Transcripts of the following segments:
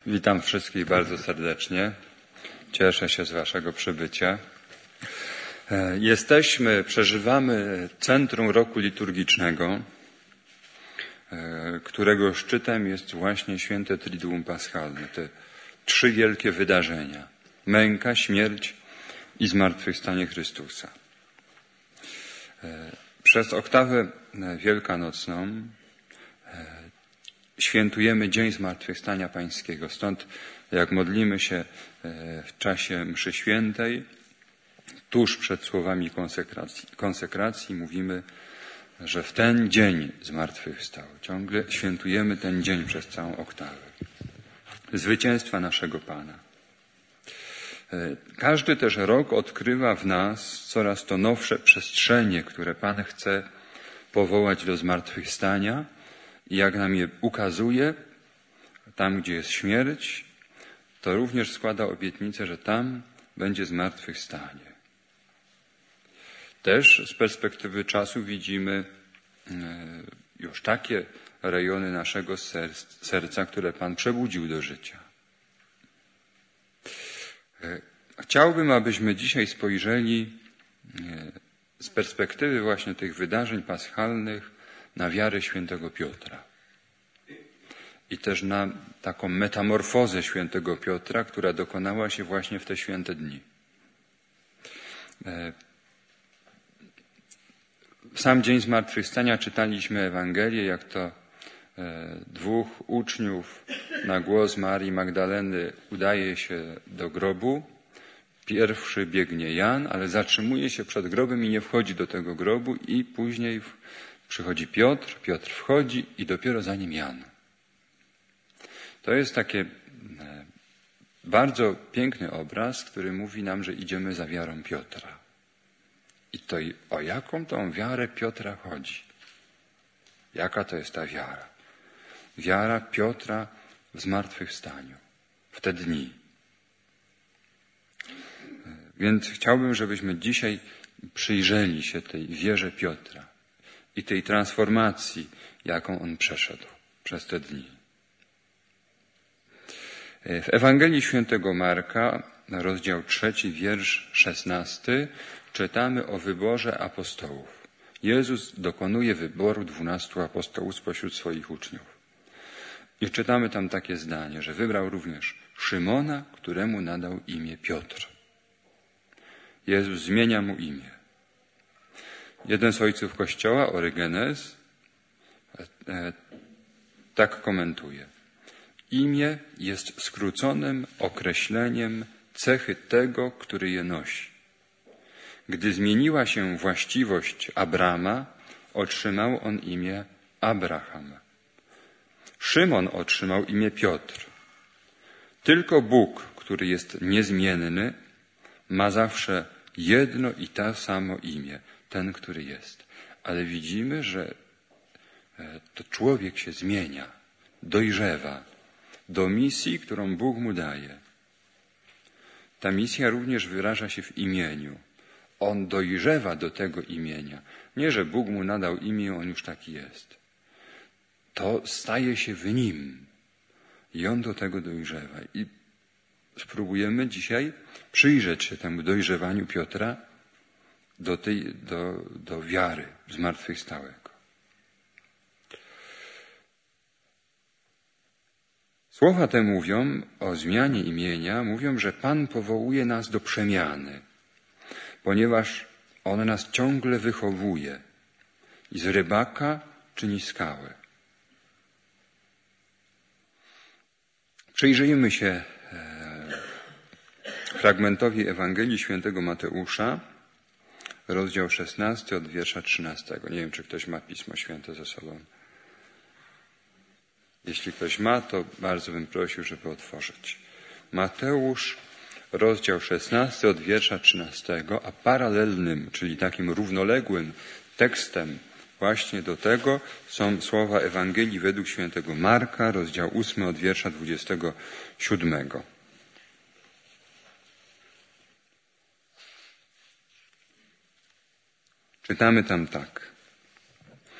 Witam wszystkich bardzo serdecznie. Cieszę się z waszego przybycia. Przeżywamy centrum roku liturgicznego, którego szczytem jest właśnie święte Triduum Paschalne. Te trzy wielkie wydarzenia. Męka, śmierć i zmartwychwstanie Chrystusa. Przez oktawę wielkanocną świętujemy Dzień Zmartwychwstania Pańskiego. Stąd jak modlimy się w czasie mszy świętej, tuż przed słowami konsekracji mówimy, że w ten dzień zmartwychwstał. Ciągle świętujemy ten dzień przez całą oktawę. Zwycięstwa naszego Pana. Każdy też rok odkrywa w nas coraz to nowsze przestrzenie, które Pan chce powołać do zmartwychwstania i jak nam je ukazuje, tam gdzie jest śmierć, to również składa obietnicę, że tam będzie zmartwychwstanie. Też z perspektywy czasu widzimy już takie rejony naszego serca, które Pan przebudził do życia. Chciałbym, abyśmy dzisiaj spojrzeli z perspektywy właśnie tych wydarzeń paschalnych na wiarę świętego Piotra. I też na taką metamorfozę świętego Piotra, która dokonała się właśnie w te święte dni. W sam dzień zmartwychwstania czytaliśmy Ewangelię, jak to dwóch uczniów na głos Marii Magdaleny udaje się do grobu. Pierwszy biegnie Jan, ale zatrzymuje się przed grobem i nie wchodzi do tego grobu i później przychodzi Piotr, Piotr wchodzi i dopiero za nim Jan. To jest taki bardzo piękny obraz, który mówi nam, że idziemy za wiarą Piotra. I to o jaką tą wiarę Piotra chodzi? Jaka to jest ta wiara? Wiara Piotra w zmartwychwstaniu, w te dni. Więc chciałbym, żebyśmy dzisiaj przyjrzeli się tej wierze Piotra i tej transformacji, jaką on przeszedł przez te dni. W Ewangelii Świętego Marka, rozdział 3, wiersz 16, czytamy o wyborze apostołów. Jezus dokonuje wyboru 12 apostołów spośród swoich uczniów. I czytamy tam takie zdanie, że wybrał również Szymona, któremu nadał imię Piotr. Jezus zmienia mu imię. Jeden z ojców Kościoła, Orygenes, tak komentuje. Imię jest skróconym określeniem cechy tego, który je nosi. Gdy zmieniła się właściwość Abrama, otrzymał on imię Abraham. Szymon otrzymał imię Piotr. Tylko Bóg, który jest niezmienny, ma zawsze jedno i to samo imię, ten, który jest. Ale widzimy, że to człowiek się zmienia, dojrzewa do misji, którą Bóg mu daje. Ta misja również wyraża się w imieniu. On dojrzewa do tego imienia. Nie, że Bóg mu nadał imię, on już taki jest. To staje się w nim. I on do tego dojrzewa. I spróbujemy dzisiaj przyjrzeć się temu dojrzewaniu Piotra do wiary zmartwychwstałego. Słowa te mówią o zmianie imienia, mówią, że Pan powołuje nas do przemiany, ponieważ On nas ciągle wychowuje i z rybaka czyni skałę. Przyjrzyjmy się fragmentowi Ewangelii Świętego Mateusza, rozdział 16 od wiersza 13. Nie wiem, czy ktoś ma Pismo Święte ze sobą. Jeśli ktoś ma, to bardzo bym prosił, żeby otworzyć. Mateusz, rozdział 16 od wiersza 13, a paralelnym, czyli takim równoległym tekstem właśnie do tego są słowa Ewangelii według świętego Marka, rozdział 8 od wiersza 27. Czytamy tam tak.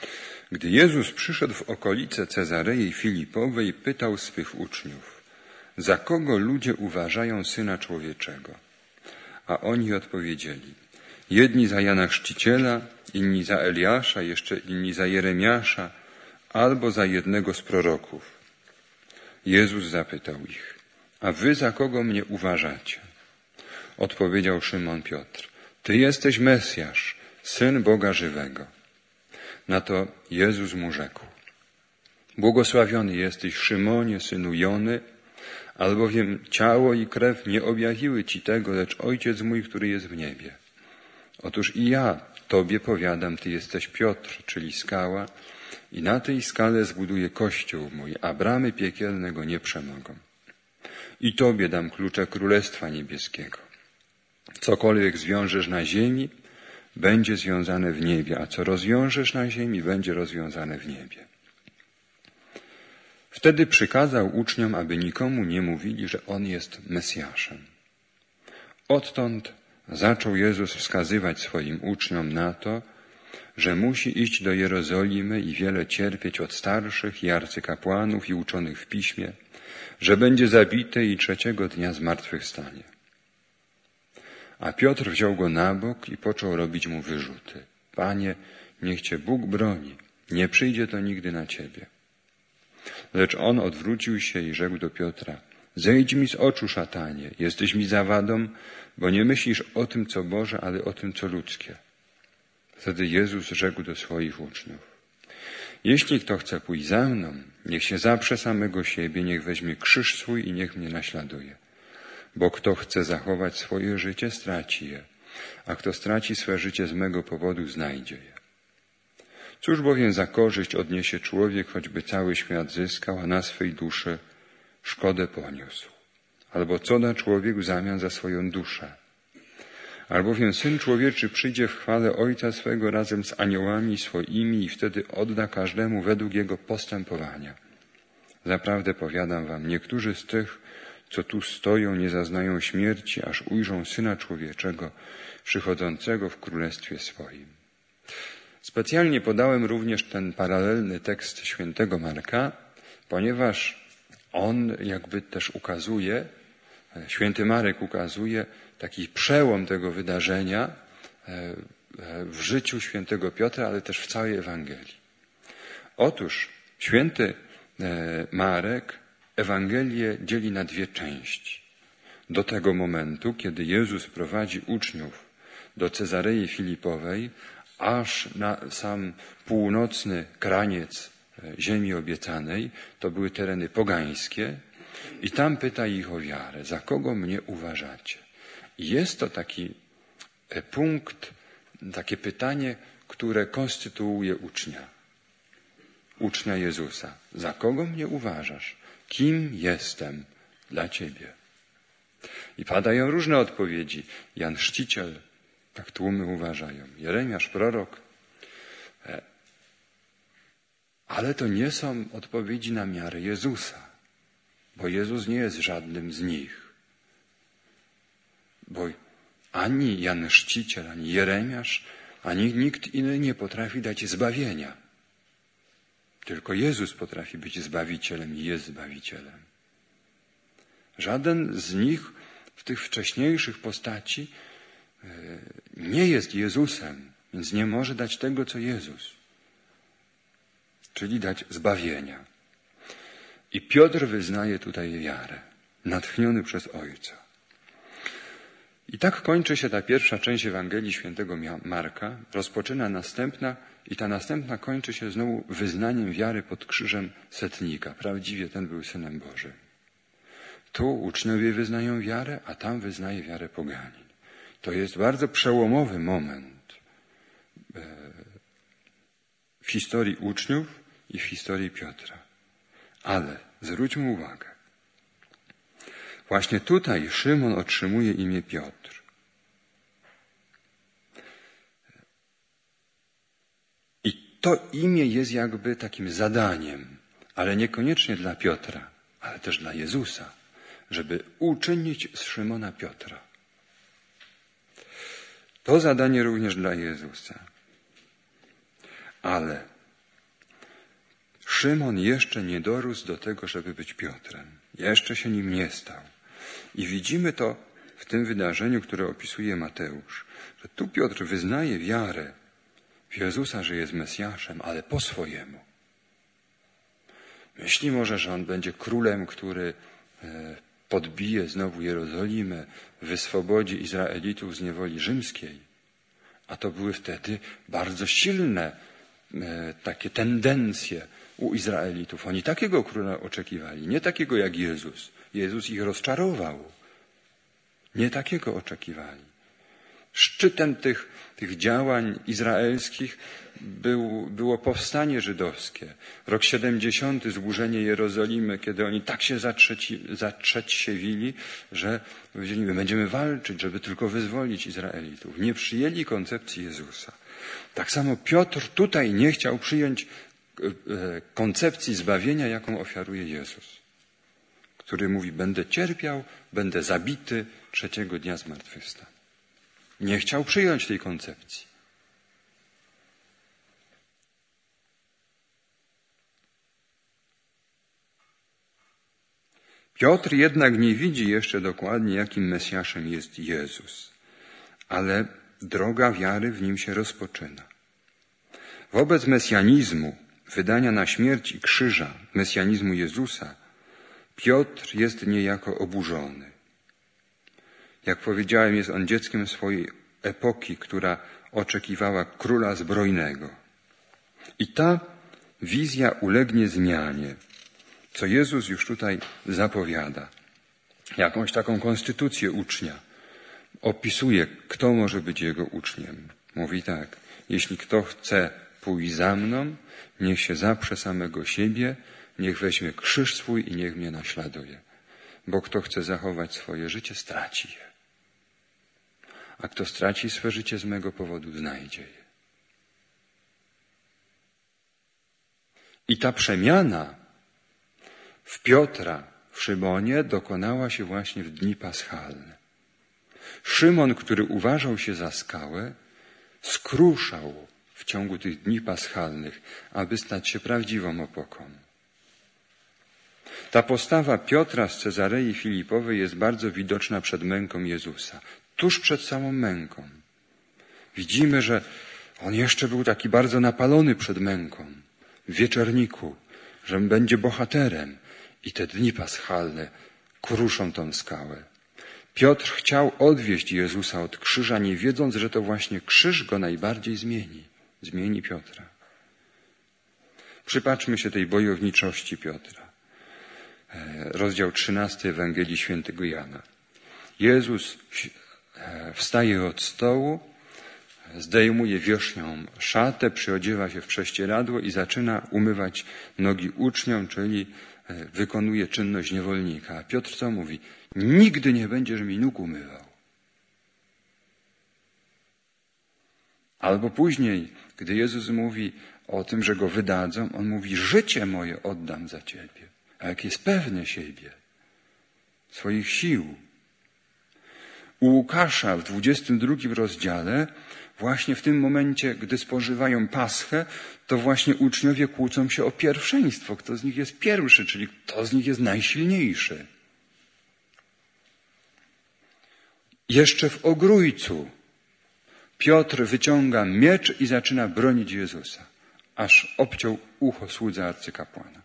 Gdy Jezus przyszedł w okolice Cezarei Filipowej, pytał swych uczniów: za kogo ludzie uważają Syna Człowieczego? A oni odpowiedzieli, jedni za Jana Chrzciciela, inni za Eliasza, jeszcze inni za Jeremiasza, albo za jednego z proroków. Jezus zapytał ich, a wy za kogo mnie uważacie? Odpowiedział Szymon Piotr, ty jesteś Mesjasz, Syn Boga żywego. Na to Jezus mu rzekł, błogosławiony jesteś, Szymonie, synu Jony, albowiem ciało i krew nie objawiły ci tego, lecz Ojciec mój, który jest w niebie. Otóż i ja tobie powiadam, ty jesteś Piotr, czyli skała, i na tej skale zbuduję Kościół mój, a bramy piekielne go nie przemogą. I tobie dam klucze Królestwa Niebieskiego. Cokolwiek zwiążesz na ziemi, będzie związane w niebie, a co rozwiążesz na ziemi, będzie rozwiązane w niebie. Wtedy przykazał uczniom, aby nikomu nie mówili, że On jest Mesjaszem. Odtąd zaczął Jezus wskazywać swoim uczniom na to, że musi iść do Jerozolimy i wiele cierpieć od starszych i arcykapłanów i uczonych w piśmie, że będzie zabity i 3. dnia zmartwychwstanie. A Piotr wziął go na bok i począł robić mu wyrzuty. Panie, niech Cię Bóg broni, nie przyjdzie to nigdy na Ciebie. Lecz on odwrócił się i rzekł do Piotra, zejdź mi z oczu, szatanie, jesteś mi zawadą, bo nie myślisz o tym, co Boże, ale o tym, co ludzkie. Wtedy Jezus rzekł do swoich uczniów, jeśli kto chce pójść za mną, niech się zaprze samego siebie, niech weźmie krzyż swój i niech mnie naśladuje. Bo kto chce zachować swoje życie, straci je, a kto straci swe życie z mego powodu, znajdzie je. Cóż bowiem za korzyść odniesie człowiek, choćby cały świat zyskał, a na swej duszy szkodę poniósł? Albo co da człowiek w zamian za swoją duszę? Albowiem Syn Człowieczy przyjdzie w chwale Ojca swego razem z aniołami swoimi i wtedy odda każdemu według jego postępowania. Zaprawdę powiadam wam, niektórzy z tych, co tu stoją, nie zaznają śmierci, aż ujrzą Syna Człowieczego przychodzącego w Królestwie swoim. Specjalnie podałem również ten paralelny tekst świętego Marka, ponieważ on jakby też ukazuje, święty Marek ukazuje taki przełom tego wydarzenia w życiu świętego Piotra, ale też w całej Ewangelii. Otóż święty Marek Ewangelię dzieli na 2 części. Do tego momentu, kiedy Jezus prowadzi uczniów do Cezarei Filipowej, aż na sam północny kraniec ziemi obiecanej, to były tereny pogańskie, i tam pyta ich o wiarę. Za kogo mnie uważacie? I jest to taki punkt, takie pytanie, które konstytuuje ucznia Jezusa. Za kogo mnie uważasz? Kim jestem dla Ciebie? I padają różne odpowiedzi. Jan Chrzciciel, tak tłumy uważają. Jeremiasz, prorok. Ale to nie są odpowiedzi na miarę Jezusa, bo Jezus nie jest żadnym z nich. Bo ani Jan Chrzciciel, ani Jeremiasz, ani nikt inny nie potrafi dać zbawienia. Tylko Jezus potrafi być Zbawicielem i jest Zbawicielem. Żaden z nich w tych wcześniejszych postaci nie jest Jezusem, więc nie może dać tego, co Jezus, czyli dać zbawienia. I Piotr wyznaje tutaj wiarę, natchniony przez Ojca. I tak kończy się ta pierwsza część Ewangelii świętego Marka, rozpoczyna następna i ta następna kończy się znowu wyznaniem wiary pod krzyżem setnika. Prawdziwie ten był Synem Bożym. Tu uczniowie wyznają wiarę, a tam wyznaje wiarę poganin. To jest bardzo przełomowy moment w historii uczniów i w historii Piotra. Ale zwróćmy uwagę. Właśnie tutaj Szymon otrzymuje imię Piotr. I to imię jest jakby takim zadaniem, ale niekoniecznie dla Piotra, ale też dla Jezusa, żeby uczynić z Szymona Piotra. To zadanie również dla Jezusa. Ale Szymon jeszcze nie dorósł do tego, żeby być Piotrem. Jeszcze się nim nie stał. I widzimy to w tym wydarzeniu, które opisuje Mateusz, że tu Piotr wyznaje wiarę w Jezusa, że jest Mesjaszem, ale po swojemu. Myśli może, że on będzie królem, który podbije znowu Jerozolimę, wyswobodzi Izraelitów z niewoli rzymskiej. A to były wtedy bardzo silne takie tendencje u Izraelitów. Oni takiego króla oczekiwali, nie takiego jak Jezus. Jezus ich rozczarował. Nie takiego oczekiwali. Szczytem tych działań izraelskich było powstanie żydowskie. Rok 70, zburzenie Jerozolimy, kiedy oni tak się zatrzeciewili, że powiedzieli, my będziemy walczyć, żeby tylko wyzwolić Izraelitów. Nie przyjęli koncepcji Jezusa. Tak samo Piotr tutaj nie chciał przyjąć koncepcji zbawienia, jaką ofiaruje Jezus, który mówi, będę cierpiał, będę zabity, 3. dnia zmartwychwstanę. Nie chciał przyjąć tej koncepcji. Piotr jednak nie widzi jeszcze dokładnie, jakim Mesjaszem jest Jezus, ale droga wiary w nim się rozpoczyna. Wobec mesjanizmu, wydania na śmierć i krzyża, mesjanizmu Jezusa, Piotr jest niejako oburzony. Jak powiedziałem, jest on dzieckiem swojej epoki, która oczekiwała króla zbrojnego. I ta wizja ulegnie zmianie, co Jezus już tutaj zapowiada. Jakąś taką konstytucję ucznia. Opisuje, kto może być jego uczniem. Mówi tak, jeśli kto chce pójść za mną, niech się zaprze samego siebie, niech weźmie krzyż swój i niech mnie naśladuje. Bo kto chce zachować swoje życie, straci je. A kto straci swe życie z mego powodu, znajdzie je. I ta przemiana w Piotra, w Szymonie dokonała się właśnie w dni paschalne. Szymon, który uważał się za skałę, skruszał w ciągu tych dni paschalnych, aby stać się prawdziwą opoką. Ta postawa Piotra z Cezarei Filipowej jest bardzo widoczna przed męką Jezusa. Tuż przed samą męką. Widzimy, że on jeszcze był taki bardzo napalony przed męką, w wieczorniku, że będzie bohaterem. I te dni paschalne kruszą tą skałę. Piotr chciał odwieźć Jezusa od krzyża, nie wiedząc, że to właśnie krzyż go najbardziej zmieni. Zmieni Piotra. Przypatrzmy się tej bojowniczości Piotra. Rozdział 13 Ewangelii Świętego Jana. Jezus wstaje od stołu, zdejmuje wierzchnią szatę, przyodziewa się w prześcieradło i zaczyna umywać nogi uczniom, czyli wykonuje czynność niewolnika. A Piotr co mówi? Nigdy nie będziesz mi nóg umywał. Albo później, gdy Jezus mówi o tym, że go wydadzą, on mówi, życie moje oddam za ciebie. A jak jest pewny siebie, swoich sił. U Łukasza w 22 rozdziale, właśnie w tym momencie, gdy spożywają Paschę, to właśnie uczniowie kłócą się o pierwszeństwo. Kto z nich jest pierwszy, czyli kto z nich jest najsilniejszy. Jeszcze w ogrójcu Piotr wyciąga miecz i zaczyna bronić Jezusa, aż obciął ucho słudze arcykapłana.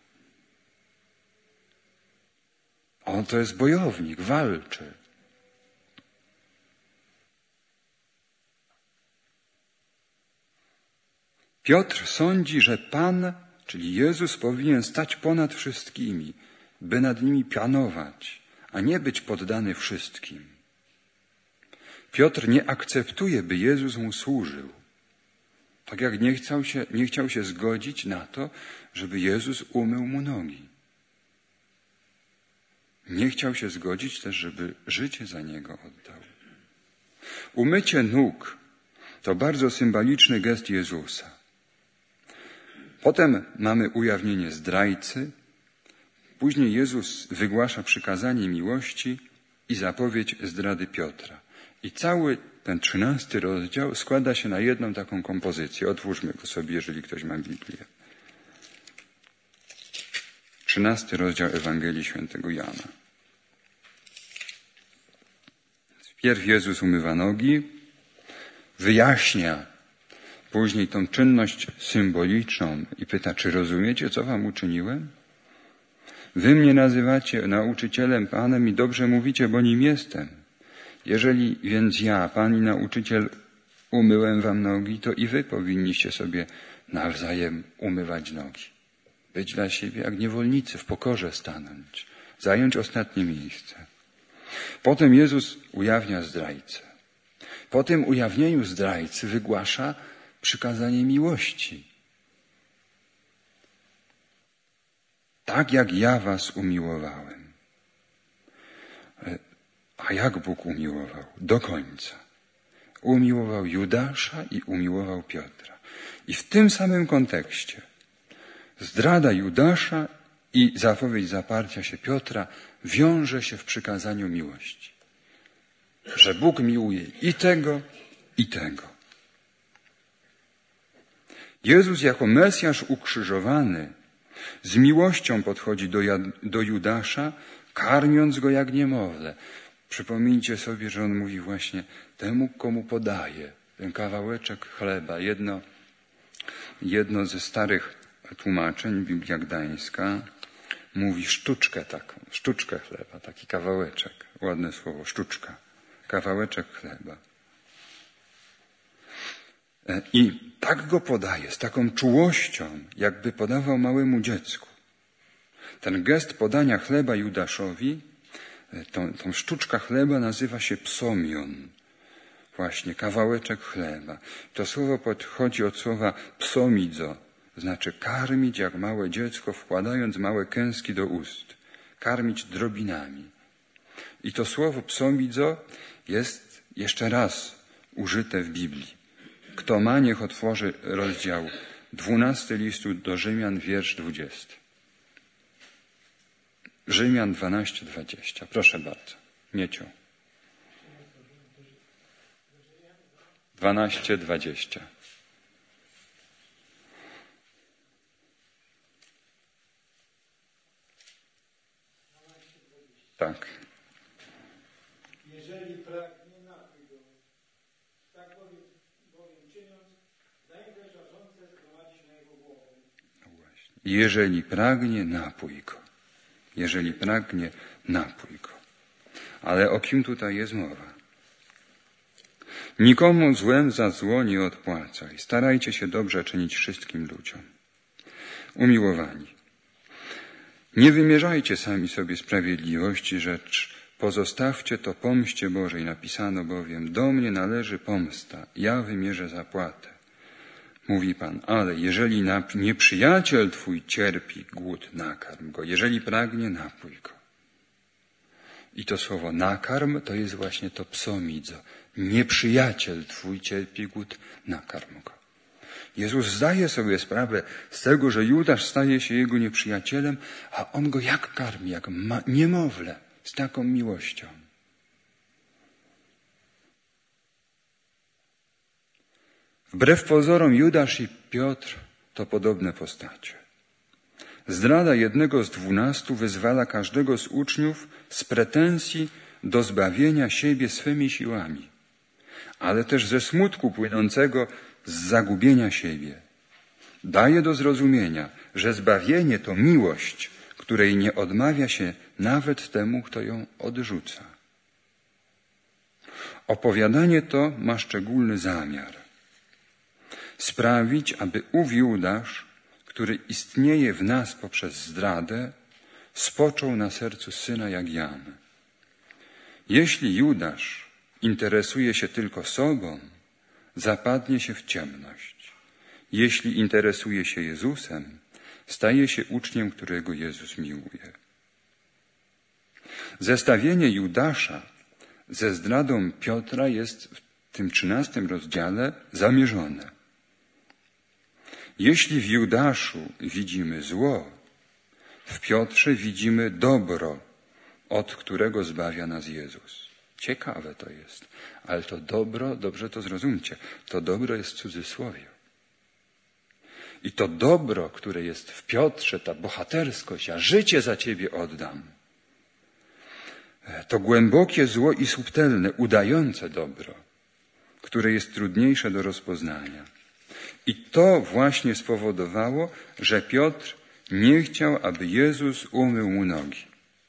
On to jest bojownik, walczy. Piotr sądzi, że Pan, czyli Jezus, powinien stać ponad wszystkimi, by nad nimi panować, a nie być poddany wszystkim. Piotr nie akceptuje, by Jezus mu służył. Tak jak nie chciał się zgodzić na to, żeby Jezus umył mu nogi. Nie chciał się zgodzić też, żeby życie za niego oddał. Umycie nóg to bardzo symboliczny gest Jezusa. Potem mamy ujawnienie zdrajcy. Później Jezus wygłasza przykazanie miłości i zapowiedź zdrady Piotra. I cały ten 13 rozdział składa się na jedną taką kompozycję. Otwórzmy go sobie, jeżeli ktoś ma Biblię. 13 rozdział Ewangelii Świętego Jana. Wpierw Jezus umywa nogi, wyjaśnia później tą czynność symboliczną i pyta, czy rozumiecie, co wam uczyniłem? Wy mnie nazywacie nauczycielem, Panem i dobrze mówicie, bo nim jestem. Jeżeli więc ja, Pan i nauczyciel, umyłem wam nogi, to i wy powinniście sobie nawzajem umywać nogi. Być dla siebie jak niewolnicy, w pokorze stanąć, zająć ostatnie miejsce. Potem Jezus ujawnia zdrajcę. Po tym ujawnieniu zdrajcy wygłasza przykazanie miłości. Tak jak ja was umiłowałem. A jak Bóg umiłował? Do końca. Umiłował Judasza i umiłował Piotra. I w tym samym kontekście zdrada Judasza i zapowiedź zaparcia się Piotra wiąże się w przykazaniu miłości. Że Bóg miłuje i tego, i tego. Jezus jako Mesjasz ukrzyżowany z miłością podchodzi do Judasza, karmiąc go jak niemowlę. Przypomnijcie sobie, że on mówi właśnie temu, komu podaje ten kawałeczek chleba. Jedno ze starych tłumaczeń, Biblia Gdańska, mówi sztuczkę chleba, taki kawałeczek. Ładne słowo, sztuczka. Kawałeczek chleba. I tak go podaje, z taką czułością, jakby podawał małemu dziecku. Ten gest podania chleba Judaszowi, tą sztuczka chleba nazywa się psomion. Właśnie, kawałeczek chleba. To słowo pochodzi od słowa psomidzo, znaczy karmić jak małe dziecko, wkładając małe kęski do ust. Karmić drobinami. I to słowo psomidzo jest jeszcze raz użyte w Biblii. Kto ma, niech otworzy rozdział 12 listu do Rzymian, wiersz 20. Rzymian 12:20. Proszę bardzo. Mieciu. 12:20. Tak. Jeżeli pragnie, napój go. Tak bowiem czyniąc, daje żarzące zgromadzić na jego głowę. Jeżeli pragnie, napój go. Jeżeli pragnie, napój go. Ale o kim tutaj jest mowa? Nikomu złem za zło nie odpłacaj. Starajcie się dobrze czynić wszystkim ludziom. Umiłowani, nie wymierzajcie sami sobie sprawiedliwości, rzecz pozostawcie to pomście Bożej. Napisano bowiem, do mnie należy pomsta, ja wymierzę zapłatę. Mówi Pan, ale jeżeli nieprzyjaciel twój cierpi głód, nakarm go. Jeżeli pragnie, napój go. I to słowo nakarm to jest właśnie to psomidzo. Nieprzyjaciel twój cierpi głód, nakarm go. Jezus zdaje sobie sprawę z tego, że Judasz staje się jego nieprzyjacielem, a on go jak karmi, jak niemowlę, z taką miłością. Wbrew pozorom Judasz i Piotr to podobne postacie. Zdrada jednego z 12 wyzwala każdego z uczniów z pretensji do zbawienia siebie swymi siłami, ale też ze smutku płynącego z zagubienia siebie. Daje do zrozumienia, że zbawienie to miłość, której nie odmawia się nawet temu, kto ją odrzuca. Opowiadanie to ma szczególny zamiar. Sprawić, aby ów Judasz, który istnieje w nas poprzez zdradę, spoczął na sercu Syna jak Jan. Jeśli Judasz interesuje się tylko sobą, zapadnie się w ciemność. Jeśli interesuje się Jezusem, staje się uczniem, którego Jezus miłuje. Zestawienie Judasza ze zdradą Piotra jest w tym 13 rozdziale zamierzone. Jeśli w Judaszu widzimy zło, w Piotrze widzimy dobro, od którego zbawia nas Jezus. Ciekawe to jest, ale to dobro, dobrze to zrozumcie, to dobro jest w cudzysłowie. I to dobro, które jest w Piotrze, ta bohaterskość, ja życie za ciebie oddam. To głębokie zło i subtelne, udające dobro, które jest trudniejsze do rozpoznania. I to właśnie spowodowało, że Piotr nie chciał, aby Jezus umył mu nogi.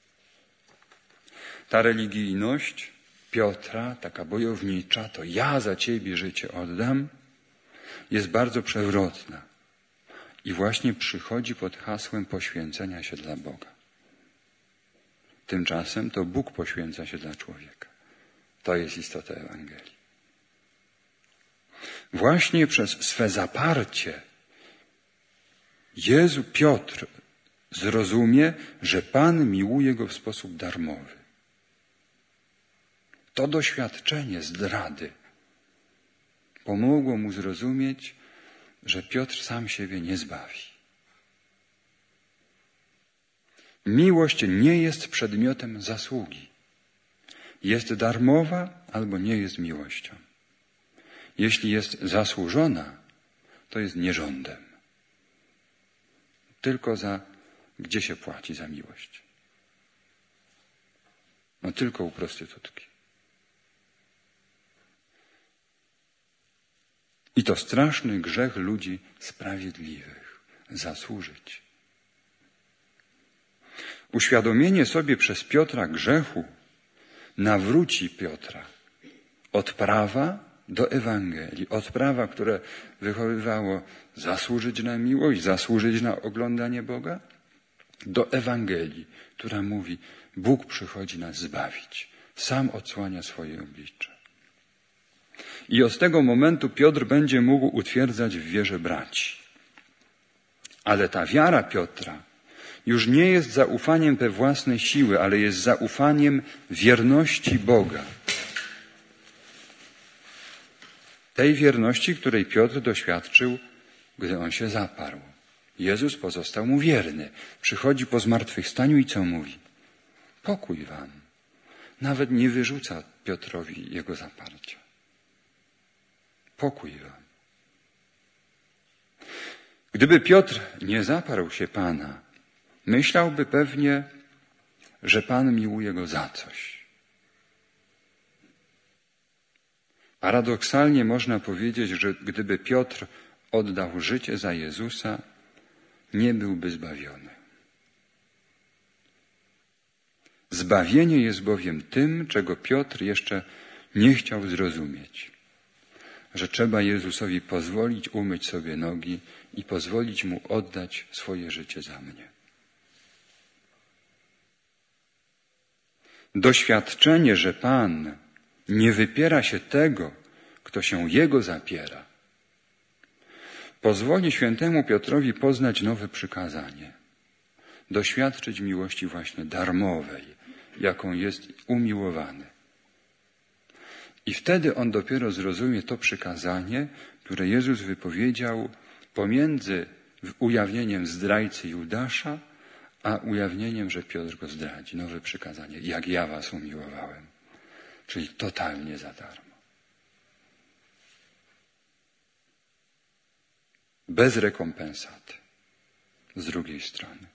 Ta religijność Piotra, taka bojownicza, to ja za ciebie życie oddam, jest bardzo przewrotna. I właśnie przychodzi pod hasłem poświęcenia się dla Boga. Tymczasem to Bóg poświęca się dla człowieka. To jest istota Ewangelii. Właśnie przez swe zaparcie Piotr zrozumie, że Pan miłuje go w sposób darmowy. To doświadczenie zdrady pomogło mu zrozumieć, że Piotr sam siebie nie zbawi. Miłość nie jest przedmiotem zasługi. Jest darmowa albo nie jest miłością. Jeśli jest zasłużona, to jest nierządem. Tylko gdzie się płaci za miłość? No tylko u prostytutki. I to straszny grzech ludzi sprawiedliwych. Zasłużyć. Uświadomienie sobie przez Piotra grzechu nawróci Piotra od prawa do Ewangelii. Od prawa, które wychowywało zasłużyć na miłość, zasłużyć na oglądanie Boga, do Ewangelii, która mówi, Bóg przychodzi nas zbawić. Sam odsłania swoje oblicze. I od tego momentu Piotr będzie mógł utwierdzać w wierze braci. Ale ta wiara Piotra już nie jest zaufaniem we własne siły, ale jest zaufaniem wierności Boga. Tej wierności, której Piotr doświadczył, gdy on się zaparł. Jezus pozostał mu wierny. Przychodzi po zmartwychwstaniu i co mówi? Pokój wam. Nawet nie wyrzuca Piotrowi jego zaparcia. Pokój wam. Gdyby Piotr nie zaparł się Pana, myślałby pewnie, że Pan miłuje go za coś. Paradoksalnie można powiedzieć, że gdyby Piotr oddał życie za Jezusa, nie byłby zbawiony. Zbawienie jest bowiem tym, czego Piotr jeszcze nie chciał zrozumieć. Że trzeba Jezusowi pozwolić umyć sobie nogi i pozwolić Mu oddać swoje życie za mnie. Doświadczenie, że Pan nie wypiera się tego, kto się Jego zapiera, pozwoli świętemu Piotrowi poznać nowe przykazanie. Doświadczyć miłości właśnie darmowej, jaką jest umiłowany. I wtedy on dopiero zrozumie to przykazanie, które Jezus wypowiedział pomiędzy ujawnieniem zdrajcy Judasza, a ujawnieniem, że Piotr go zdradzi. Nowe przykazanie. Jak ja was umiłowałem. Czyli totalnie za darmo. Bez rekompensaty. Z drugiej strony.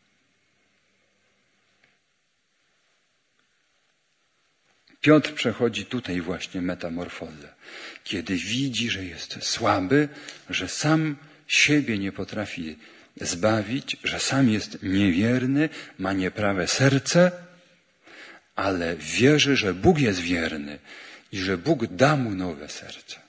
Piotr przechodzi tutaj właśnie metamorfozę. Kiedy widzi, że jest słaby, że sam siebie nie potrafi zbawić, że sam jest niewierny, ma nieprawe serce, ale wierzy, że Bóg jest wierny i że Bóg da mu nowe serce.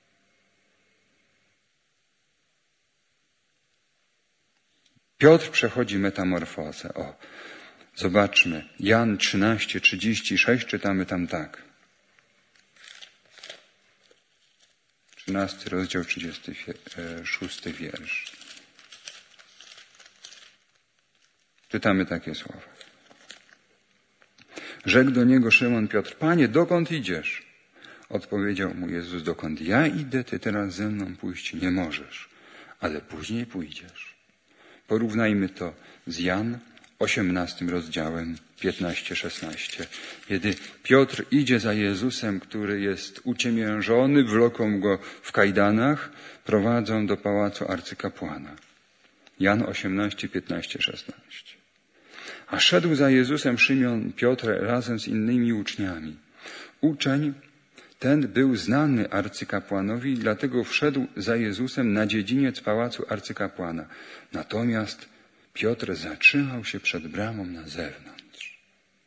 Piotr przechodzi metamorfozę. Zobaczmy, Jan 13:36, czytamy tam tak. 13 rozdział, 36 wiersz. Czytamy takie słowa. Rzekł do niego Szymon Piotr: Panie, dokąd idziesz? Odpowiedział mu Jezus: dokąd ja idę, ty teraz ze mną pójść nie możesz, ale później pójdziesz. Porównajmy to z Jan 18 rozdziałem, 15-16. Kiedy Piotr idzie za Jezusem, który jest uciemiężony, wloką go w kajdanach, prowadzą do pałacu arcykapłana. Jan 18, 15, 16. A szedł za Jezusem Szymon Piotr razem z innymi uczniami. Uczeń ten był znany arcykapłanowi, dlatego wszedł za Jezusem na dziedziniec pałacu arcykapłana. Natomiast Piotr zatrzymał się przed bramą na zewnątrz.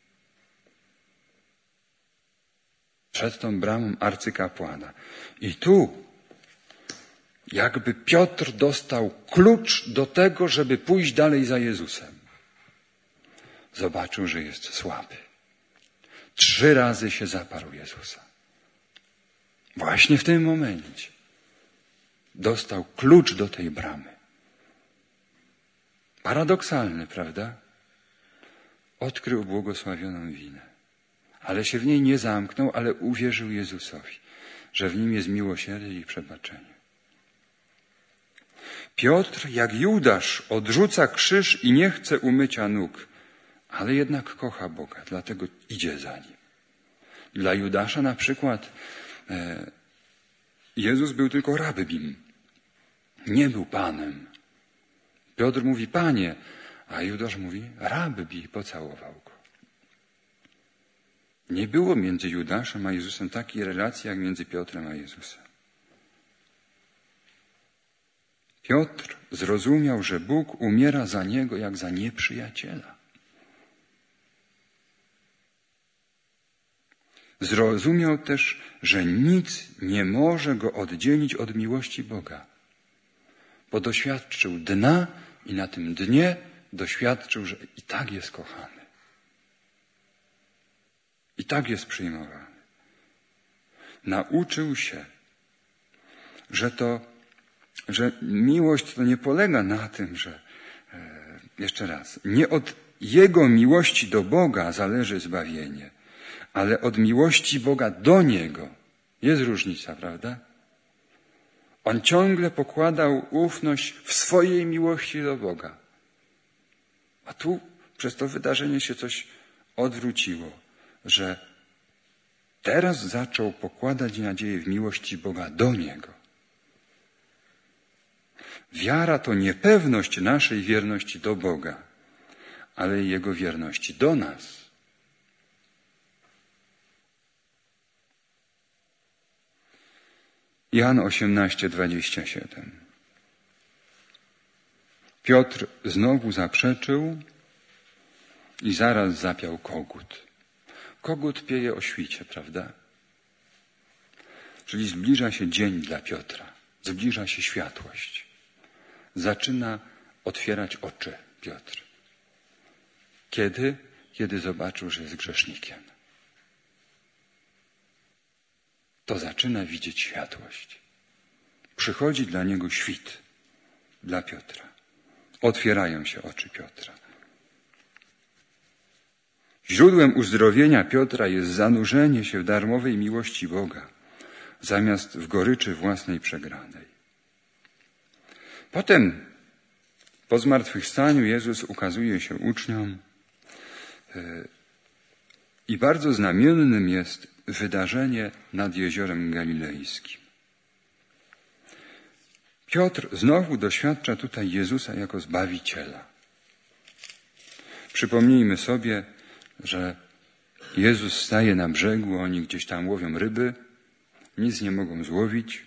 Przed tą bramą arcykapłana. I tu jakby Piotr dostał klucz do tego, żeby pójść dalej za Jezusem. Zobaczył, że jest słaby. 3 razy się zaparł Jezusa. Właśnie w tym momencie dostał klucz do tej bramy. Paradoksalne, prawda? Odkrył błogosławioną winę. Ale się w niej nie zamknął, ale uwierzył Jezusowi, że w nim jest miłosierdzie i przebaczenie. Piotr, jak Judasz, odrzuca krzyż i nie chce umycia nóg, ale jednak kocha Boga, dlatego idzie za Nim. Dla Judasza na przykład Jezus był tylko rabbim, nie był Panem. Piotr mówi Panie, a Judasz mówi rabbi, pocałował go. Nie było między Judaszem a Jezusem takiej relacji, jak między Piotrem a Jezusem. Piotr zrozumiał, że Bóg umiera za niego jak za nieprzyjaciela. Zrozumiał też, że nic nie może go oddzielić od miłości Boga, bo doświadczył dna i na tym dnie doświadczył, że i tak jest kochany. I tak jest przyjmowany. Nauczył się, że miłość to nie polega na tym, że, jeszcze raz, nie od Jego miłości do Boga zależy zbawienie, ale od miłości Boga do Niego. Jest różnica, prawda? On ciągle pokładał ufność w swojej miłości do Boga. A tu przez to wydarzenie się coś odwróciło, że teraz zaczął pokładać nadzieję w miłości Boga do Niego. Wiara to niepewność naszej wierności do Boga, ale Jego wierności do nas. Jan 18:27. Piotr znowu zaprzeczył i zaraz zapiał kogut. Kogut pieje o świcie, prawda? Czyli zbliża się dzień dla Piotra. Zbliża się światłość. Zaczyna otwierać oczy Piotr. Kiedy? Kiedy zobaczył, że jest grzesznikiem. To zaczyna widzieć światłość. Przychodzi dla niego świt, dla Piotra. Otwierają się oczy Piotra. Źródłem uzdrowienia Piotra jest zanurzenie się w darmowej miłości Boga, zamiast w goryczy własnej przegranej. Potem, po zmartwychwstaniu, Jezus ukazuje się uczniom i bardzo znamiennym jest wydarzenie nad Jeziorem Galilejskim. Piotr znowu doświadcza tutaj Jezusa jako Zbawiciela. Przypomnijmy sobie, że Jezus staje na brzegu, oni gdzieś tam łowią ryby, nic nie mogą złowić.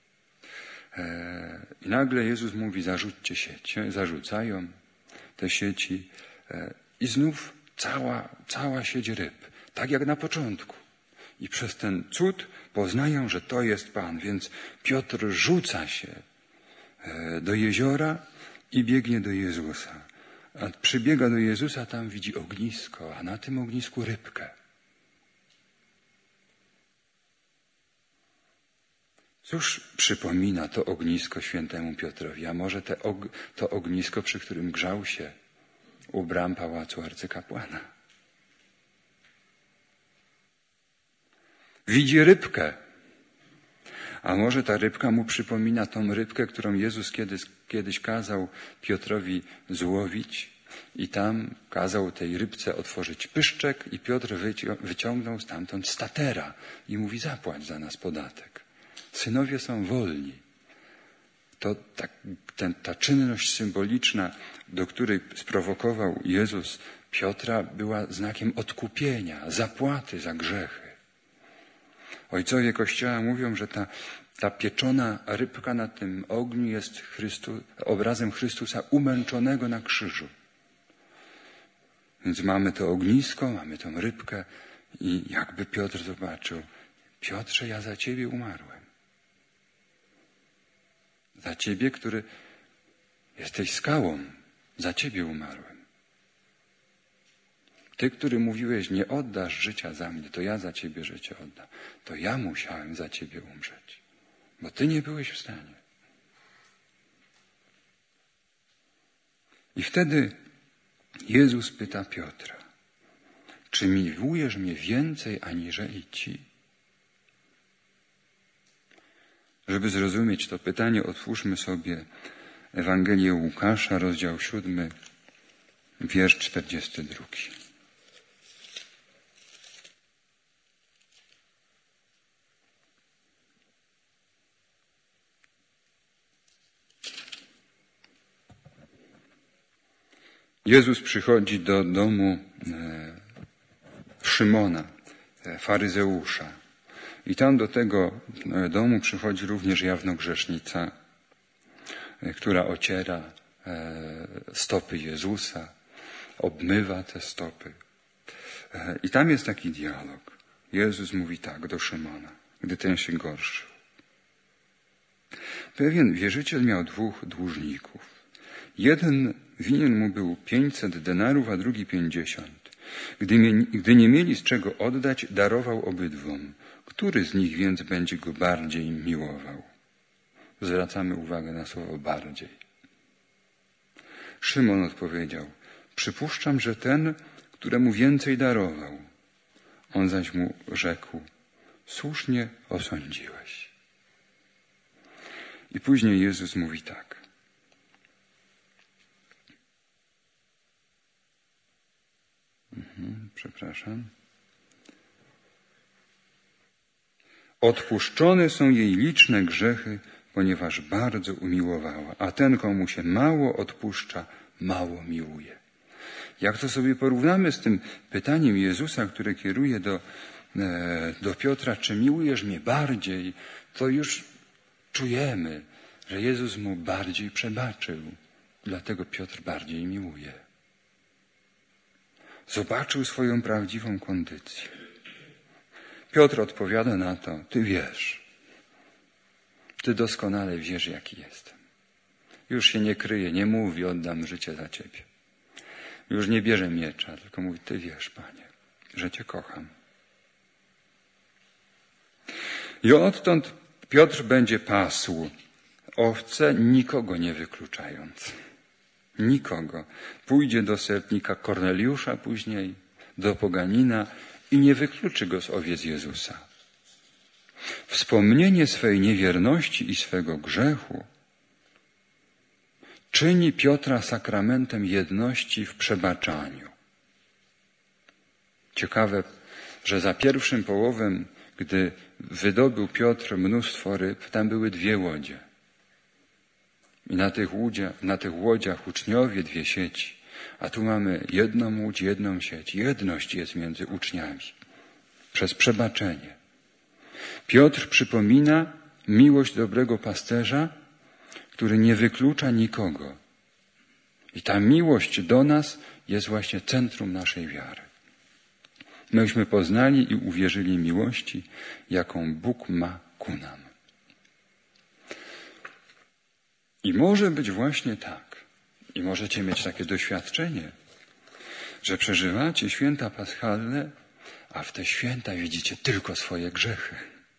I nagle Jezus mówi, zarzućcie sieć. Zarzucają te sieci i znów cała sieć ryb, tak jak na początku. I przez ten cud poznają, że to jest Pan. Więc Piotr rzuca się do jeziora i biegnie do Jezusa. A przybiega do Jezusa, tam widzi ognisko, a na tym ognisku rybkę. Cóż przypomina to ognisko świętemu Piotrowi? A może to ognisko, przy którym grzał się u bram pałacu arcykapłana? Widzi rybkę. A może ta rybka mu przypomina tą rybkę, którą Jezus kiedyś kazał Piotrowi złowić i tam kazał tej rybce otworzyć pyszczek i Piotr wyciągnął stamtąd statera i mówi, zapłać za nas podatek. Synowie są wolni. to ta czynność symboliczna, do której sprowokował Jezus Piotra, była znakiem odkupienia, zapłaty za grzechy. Ojcowie Kościoła mówią, że ta pieczona rybka na tym ogniu jest obrazem Chrystusa umęczonego na krzyżu. Więc mamy to ognisko, mamy tą rybkę i jakby Piotr zobaczył: Piotrze, ja za ciebie umarłem. Za ciebie, który jesteś skałą, za ciebie umarłem. Ty, który mówiłeś, nie oddasz życia za mnie, to ja za ciebie życie oddam. To ja musiałem za ciebie umrzeć, bo ty nie byłeś w stanie. I wtedy Jezus pyta Piotra: czy miłujesz mnie więcej aniżeli ci? Żeby zrozumieć to pytanie, otwórzmy sobie Ewangelię Łukasza, rozdział 7, wiersz 42. Jezus przychodzi do domu Szymona, faryzeusza. I tam do tego domu przychodzi również jawnogrzesznica, która ociera stopy Jezusa, obmywa te stopy. I tam jest taki dialog. Jezus mówi tak do Szymona, gdy ten się gorszył. Pewien wierzyciel miał 2 dłużników. Jeden winien mu był 500 denarów, a drugi 50. Gdy nie mieli z czego oddać, darował obydwom. Który z nich więc będzie go bardziej miłował? Zwracamy uwagę na słowo bardziej. Szymon odpowiedział: przypuszczam, że ten, któremu więcej darował. On zaś mu rzekł: słusznie osądziłeś. I później Jezus mówi tak. Przepraszam. Odpuszczone są jej liczne grzechy, ponieważ bardzo umiłowała, a ten, komu się mało odpuszcza, mało miłuje. Jak to sobie porównamy z tym pytaniem Jezusa, które kieruje do Piotra: czy miłujesz mnie bardziej, to już czujemy, że Jezus mu bardziej przebaczył. Dlatego Piotr bardziej miłuje. Zobaczył swoją prawdziwą kondycję. Piotr odpowiada na to: ty wiesz. Ty doskonale wiesz, jaki jestem. Już się nie kryje, nie mówi: oddam życie za ciebie. Już nie bierze miecza, tylko mówi: ty wiesz, Panie, że cię kocham. I odtąd Piotr będzie pasł owce, nikogo nie wykluczając. Nikogo. Pójdzie do setnika Korneliusza później, do poganina i nie wykluczy go z owiec Jezusa. Wspomnienie swej niewierności i swego grzechu czyni Piotra sakramentem jedności w przebaczaniu. Ciekawe, że za pierwszym połowem, gdy wydobył Piotr mnóstwo ryb, tam były 2 łodzie. I na tych łodziach uczniowie 2 sieci. A tu mamy 1 łódź, 1 sieć. Jedność jest między uczniami. Przez przebaczenie. Piotr przypomina miłość dobrego pasterza, który nie wyklucza nikogo. I ta miłość do nas jest właśnie centrum naszej wiary. Myśmy poznali i uwierzyli miłości, jaką Bóg ma ku nam. I może być właśnie tak, i możecie mieć takie doświadczenie, że przeżywacie święta paschalne, a w te święta widzicie tylko swoje grzechy.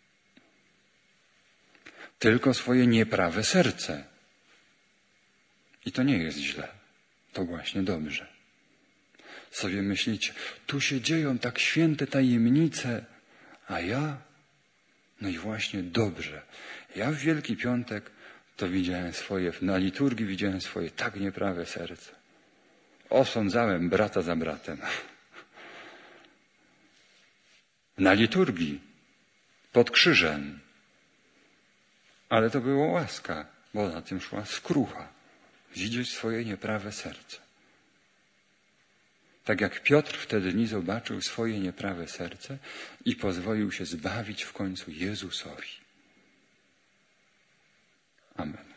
Tylko swoje nieprawe serce. I to nie jest źle. To właśnie dobrze. Sobie myślicie: tu się dzieją tak święte tajemnice, a ja? No i właśnie dobrze. Ja w Wielki Piątek to widziałem na liturgii widziałem swoje tak nieprawe serce. Osądzałem brata za bratem. Na liturgii, pod krzyżem. Ale to była łaska. bo na tym szła skrucha. Widzieć swoje nieprawe serce. Tak jak Piotr w te dni zobaczył swoje nieprawe serce i pozwolił się zbawić w końcu Jezusowi. Amen.